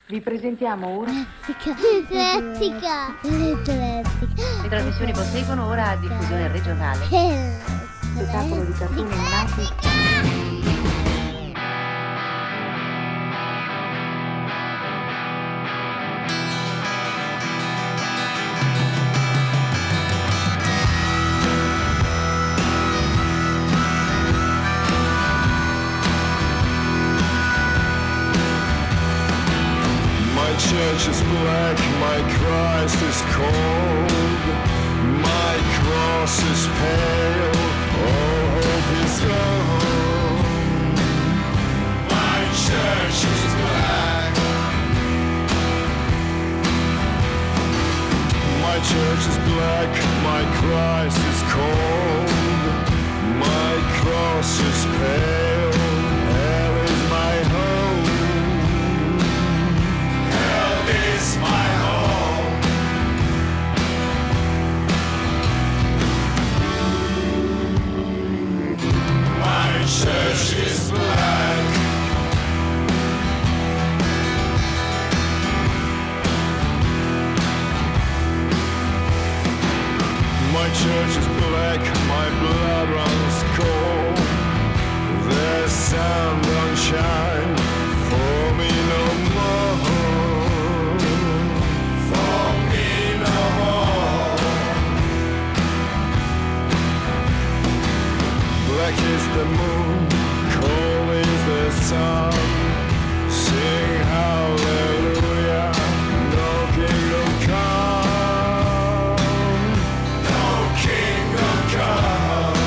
Vi presentiamo ora Atletica. le trasmissioni proseguono ora a diffusione regionale. Spettacolo di cartoni animati. My church is black, my Christ is cold, my cross is pale, all hope is gone. My church is black. My church is black, my Christ is cold, my cross is pale, hell is my home. Is my home. My church is black. My church is black, my blood runs cold. The sun don't shine for me no more. Black is the moon, cold is the sun. Sing hallelujah, no kingdom come. No kingdom come.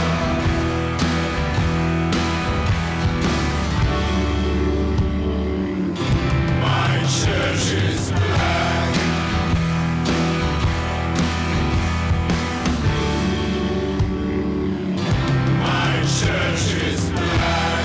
My church is black. My church is black.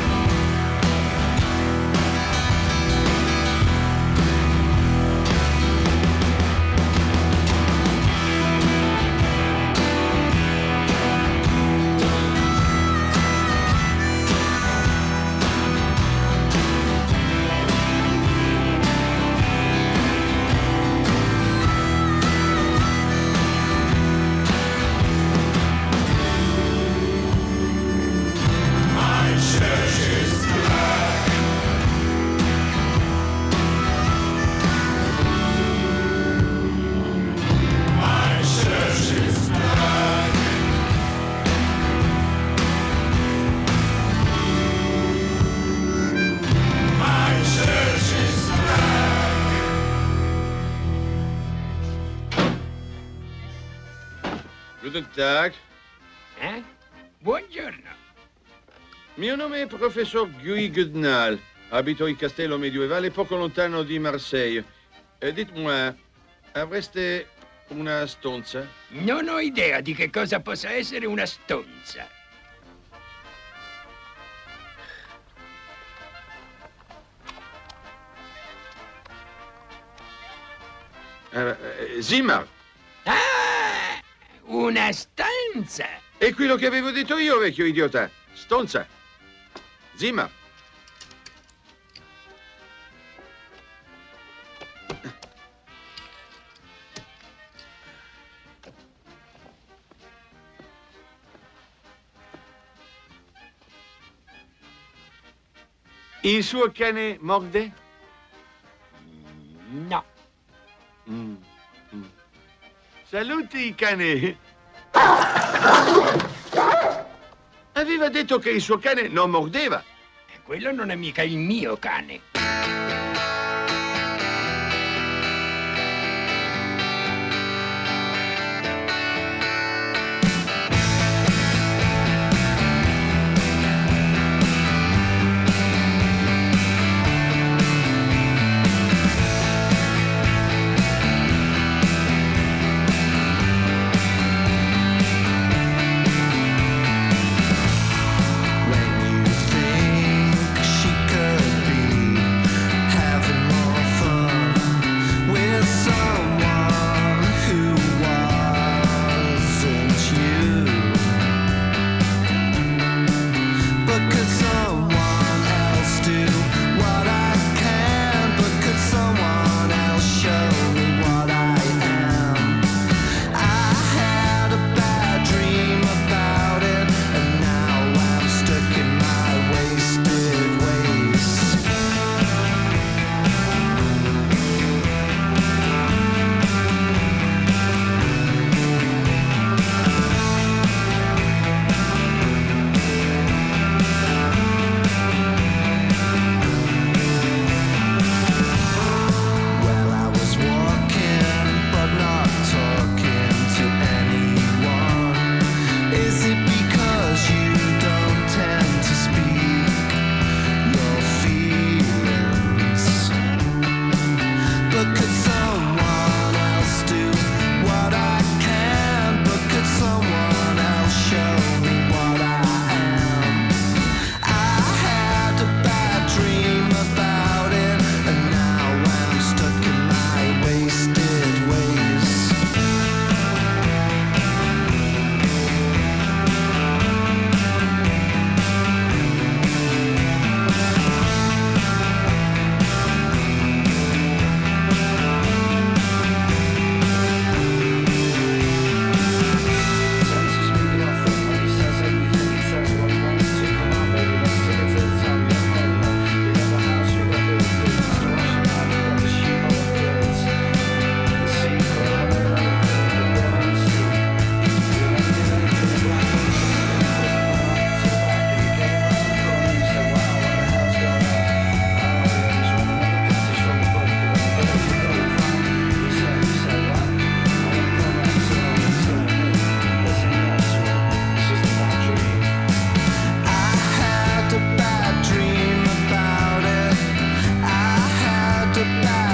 My church is black. My church is black. My church is black. Guten Tag. Buongiorno. Mio nome è professor Guy Goodnall. Abito il castello medievale poco lontano di Marseille. Dites-moi, avreste una stonza? Non ho idea di che cosa possa essere una stonza. Zimmer! Ah! Una stanza! È quello che avevo detto io, vecchio idiota. Stonza. Zimmer. Il suo cane morde? No. Saluti, cane. Aveva detto che il suo cane non mordeva. Quello non è mica il mio cane. When you think she could be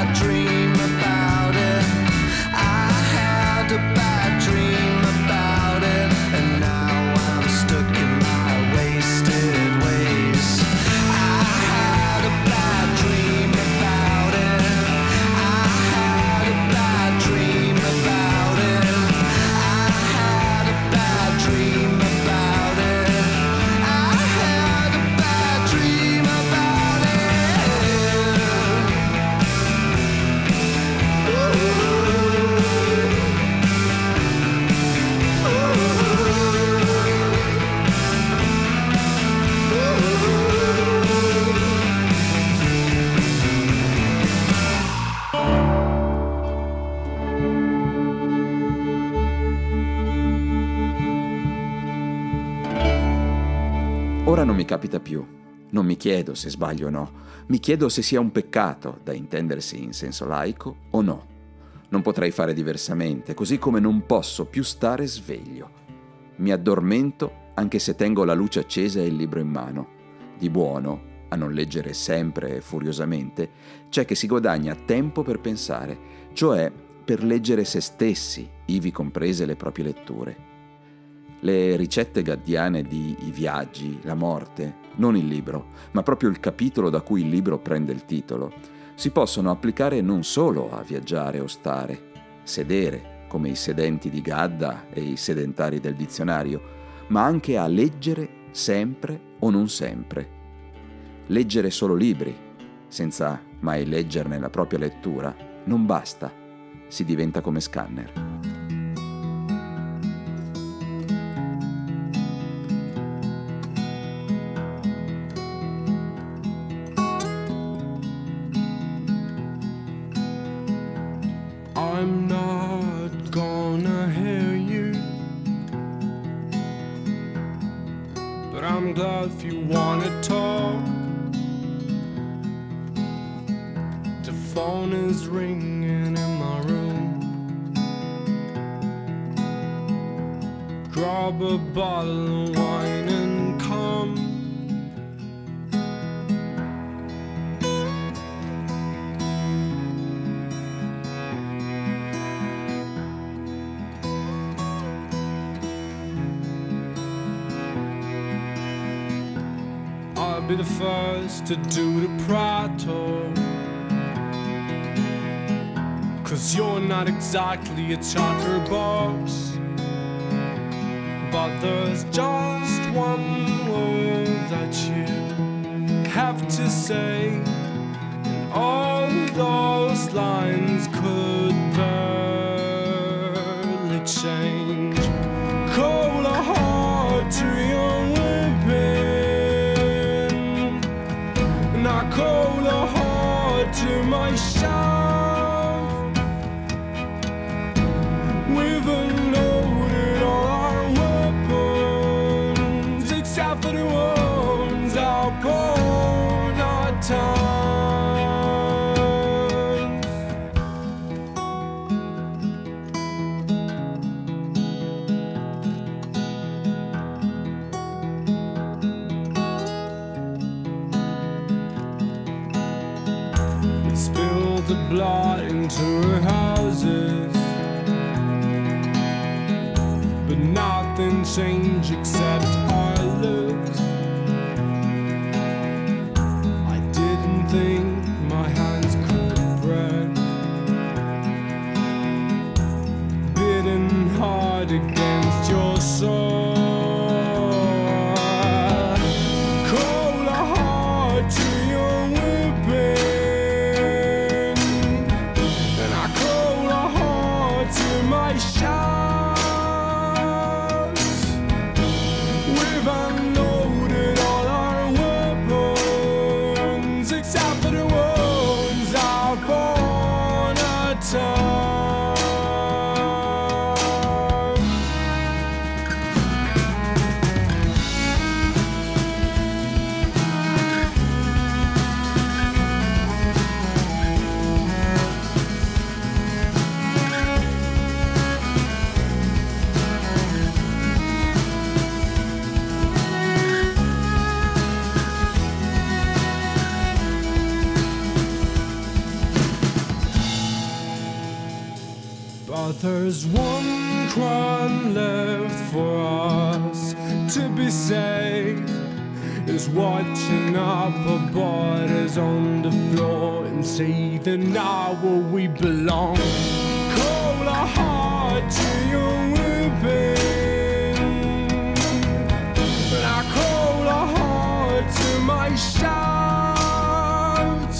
bad dream about it. I had a bad dream about it, and now I'm stuck in my wasted ways. I had a bad dream about it. I had a bad dream about it. I had a bad dream about it. I had a bad dream about it. Ora non mi capita più. Non mi chiedo se sbaglio o no. Mi chiedo se sia un peccato, da intendersi in senso laico, o no. Non potrei fare diversamente, così come non posso più stare sveglio. Mi addormento anche se tengo la luce accesa e il libro in mano. Di buono, a non leggere sempre e furiosamente, c'è che si guadagna tempo per pensare, cioè per leggere se stessi, ivi comprese le proprie letture. Le ricette gaddiane di I viaggi, la morte, non il libro, ma proprio il capitolo da cui il libro prende il titolo, si possono applicare non solo a viaggiare o stare, sedere, come i sedenti di Gadda e i sedentari del dizionario, ma anche a leggere sempre o non sempre. Leggere solo libri, senza mai leggerne la propria lettura, non basta, si diventa come Scanner. I'm not gonna hear you, but I'm glad if you wanna talk. The phone is ringing in my room. Grab a bottle of wine and come. I'll be the first to do the prattle, 'cause you're not exactly a chatterbox. But there's just one word that you have to say, and all those lines could barely change. Cold heart to young women, and I cold heart to myself. We've unloaded all our weapons, except for the ones our born our times. It spilled the blood into our houses, but nothing changed except our looks. I didn't think my hands could break, beating hard against your soul. Cold heart to your whipping, and I cold heart to my shout. But there's one crime left for us to be saved. Is watching our bodies on the floor and say that now where we belong. Cold a heart to your whipping, and I cold a heart to my shout.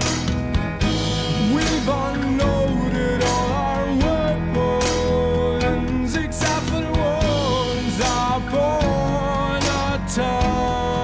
We've unloaded all our weapons except for the ones I born our tongue.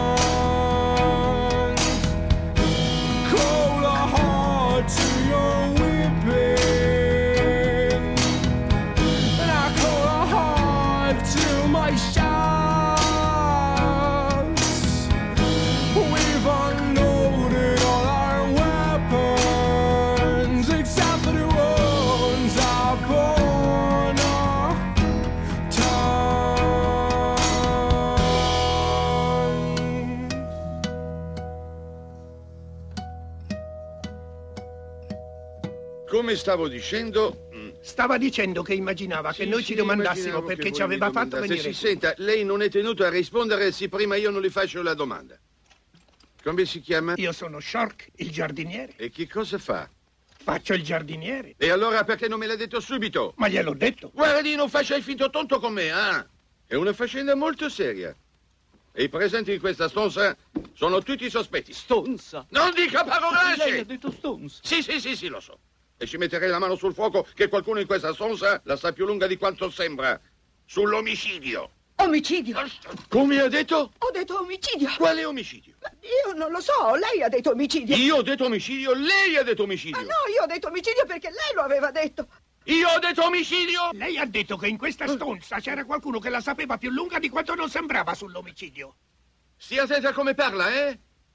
Come stavo dicendo... Stava dicendo che immaginava che noi ci domandassimo perché ci aveva fatto venire qui. Senta, lei non è tenuto a rispondere se prima io non le faccio la domanda. Come si chiama? Io sono Shork, il giardiniere. E che cosa fa? Faccio il giardiniere. E allora perché non me l'ha detto subito? Ma gliel'ho detto. Guardi, non faccia il finto tonto con me, ah! È una faccenda molto seria. E i presenti in questa stonza sono tutti sospetti. Stonza? Non dica parolacce! Lei ha detto stonza. Sì, lo so. E ci metterei la mano sul fuoco che qualcuno in questa stonza la sa più lunga di quanto sembra. Sull'omicidio. Omicidio? Come ha detto? Ho detto omicidio. Quale omicidio? Io non lo so, lei ha detto omicidio. Io ho detto omicidio, lei ha detto omicidio. Ma no, io ho detto omicidio perché lei lo aveva detto. Io ho detto omicidio? Lei ha detto che in questa stonza c'era qualcuno che la sapeva più lunga di quanto non sembrava sull'omicidio. Stia attenta come parla, eh?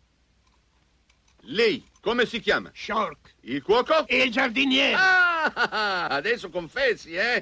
Lei, come si chiama? Shork. Il cuoco? E il giardiniere. Ah, adesso confessi, eh?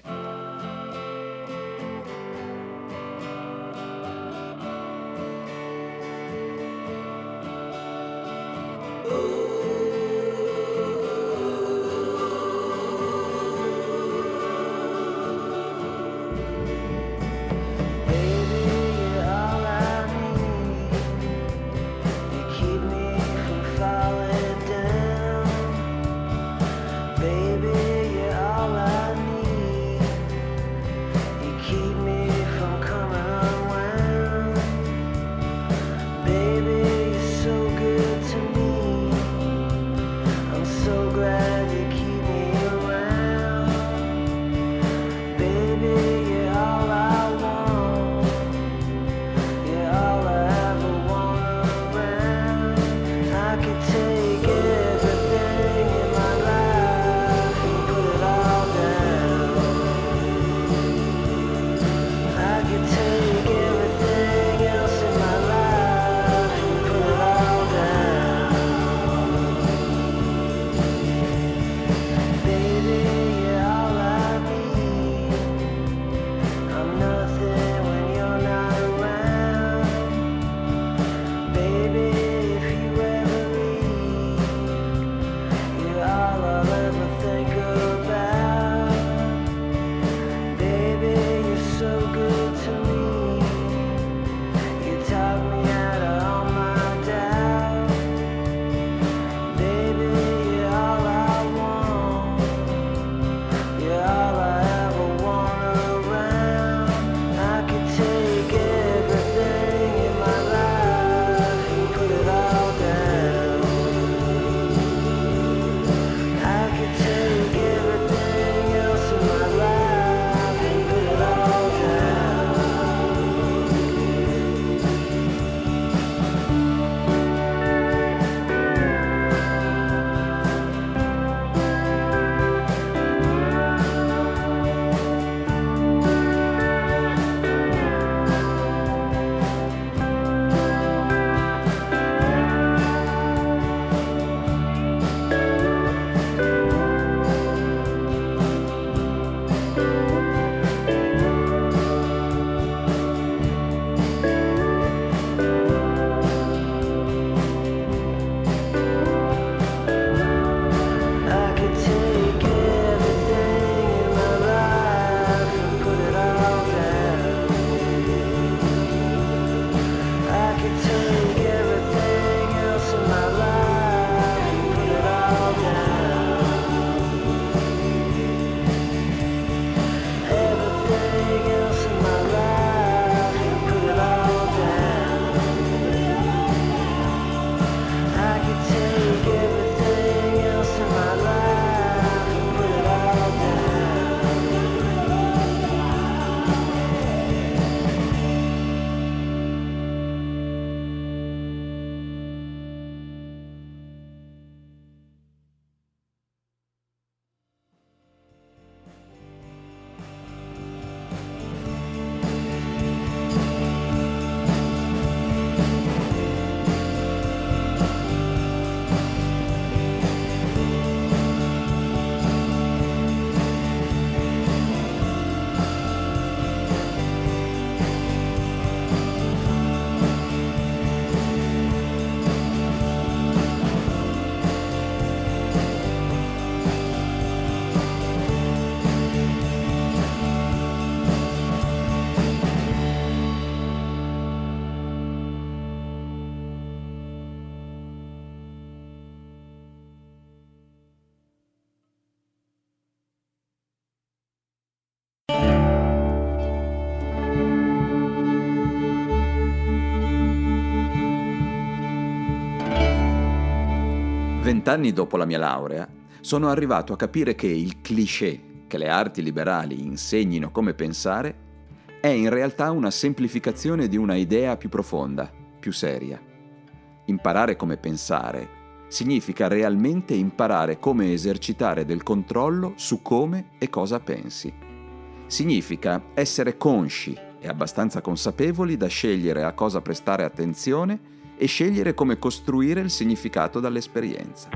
20 anni dopo la mia laurea, sono arrivato a capire che il cliché che le arti liberali insegnino come pensare è in realtà una semplificazione di una idea più profonda, più seria. Imparare come pensare significa realmente imparare come esercitare del controllo su come e cosa pensi. Significa essere consci e abbastanza consapevoli da scegliere a cosa prestare attenzione e scegliere come costruire il significato dall'esperienza.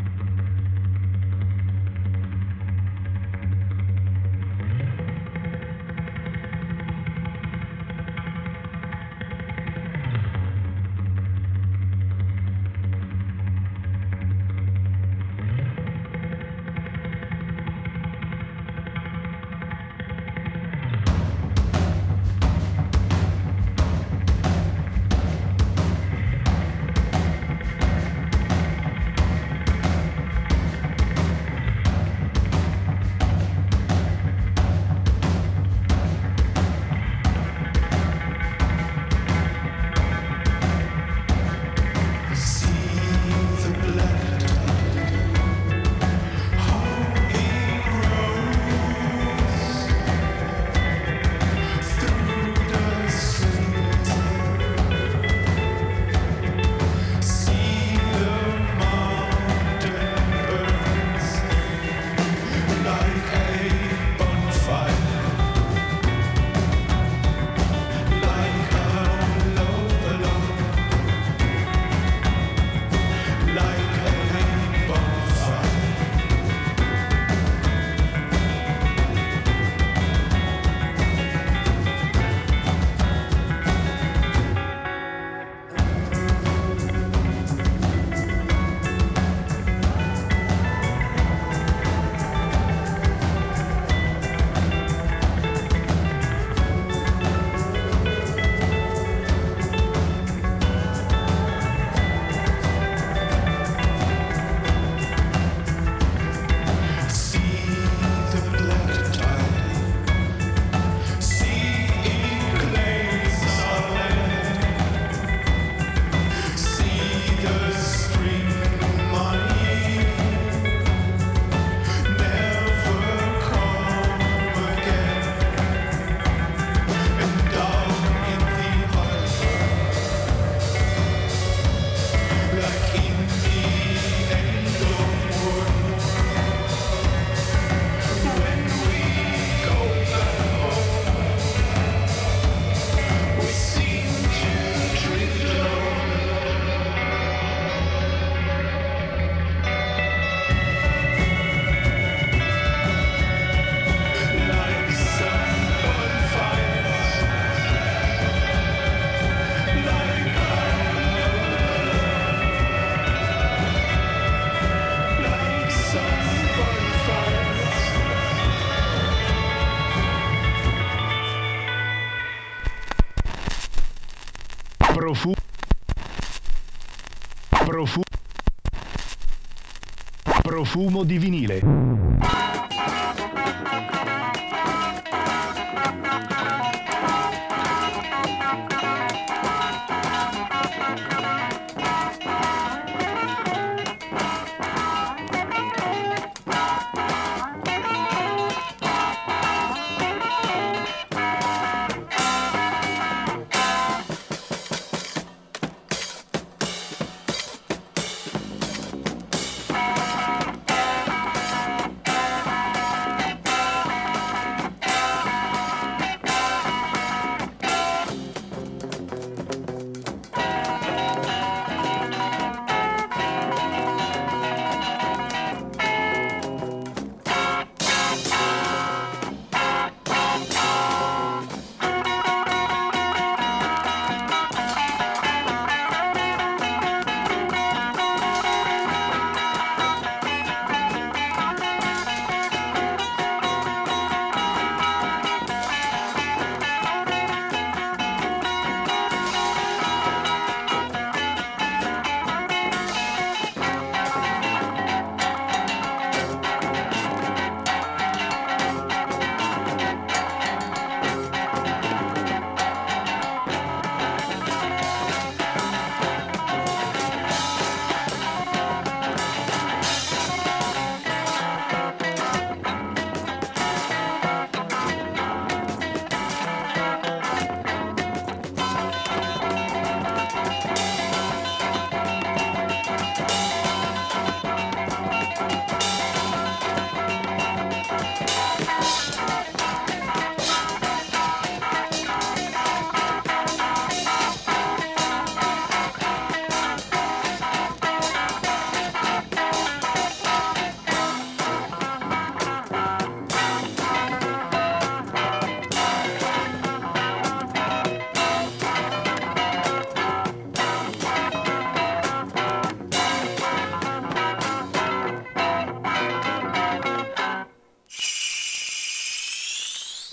Profumo di vinile.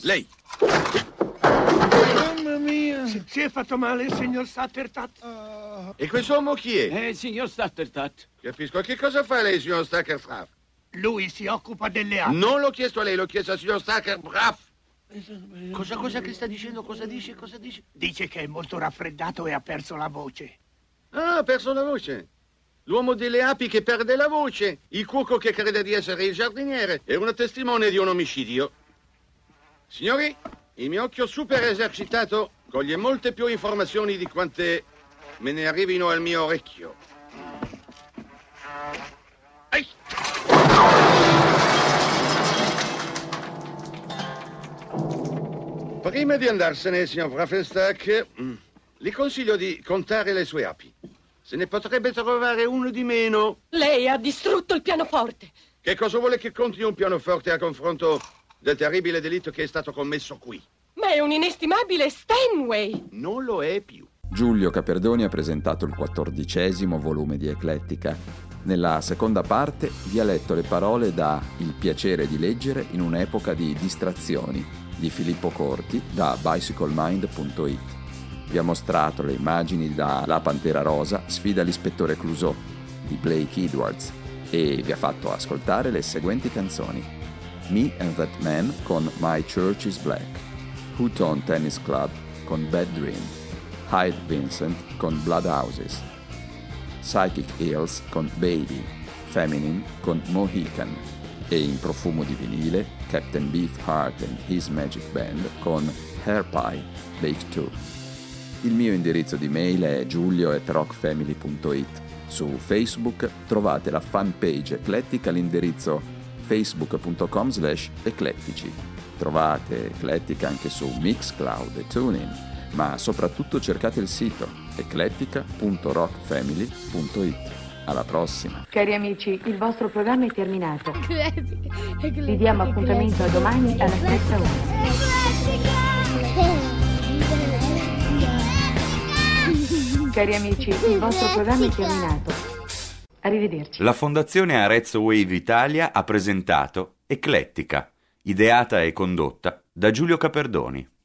Lei. Mamma mia. Si è fatto male, signor Sattertat? E quest'uomo chi è? Il signor Sattertat. Capisco. Che cosa fa lei, signor Stackerbraff? Lui si occupa delle api. Non l'ho chiesto a lei, l'ho chiesto al signor Stackerbraff. Cosa che sta dicendo? Cosa dice? Dice che è molto raffreddato e ha perso la voce. Ah, ha perso la voce. L'uomo delle api che perde la voce, il cuoco che crede di essere il giardiniere e una testimone di un omicidio. Signori, il mio occhio super esercitato coglie molte più informazioni di quante me ne arrivino al mio orecchio. Ehi! Prima di andarsene, signor Raffenstack, le consiglio di contare le sue api. Se ne potrebbe trovare uno di meno. Lei ha distrutto il pianoforte. Che cosa vuole che conti un pianoforte a confronto del terribile delitto che è stato commesso qui? Ma è un inestimabile Steinway. Non lo è più. Giulio Caperdoni ha presentato il 14° volume di Eclettica. Nella seconda parte vi ha letto le parole da Il piacere di leggere in un'epoca di distrazioni di Filippo Corti da bicyclemind.it. Vi ha mostrato le immagini da La Pantera Rosa sfida l'ispettore Clouseau di Blake Edwards e vi ha fatto ascoltare le seguenti canzoni: Me and That Man con My Church is Black, Houghton Tennis Club con Bad Dream, Hyde Vincent con Bloodhouses, Psychic Hills con Baby, Feminine con Mohican e in profumo di vinile Captain Beefheart and His Magic Band con Hair Pie Bake 2. Il mio indirizzo di mail è giulio@rockfamily.it. Su Facebook trovate la fanpage Eclettica all'indirizzo facebook.com/eclettici. Trovate Eclettica anche su Mixcloud e TuneIn, ma soprattutto cercate il sito eclettica.rockfamily.it. Alla prossima. Cari amici, il vostro programma è terminato. Vi diamo appuntamento a domani alla stessa ora. Cari amici, il vostro programma è terminato. Arrivederci. La Fondazione Arezzo Wave Italia ha presentato Eclettica, ideata e condotta da Giulio Caperdoni.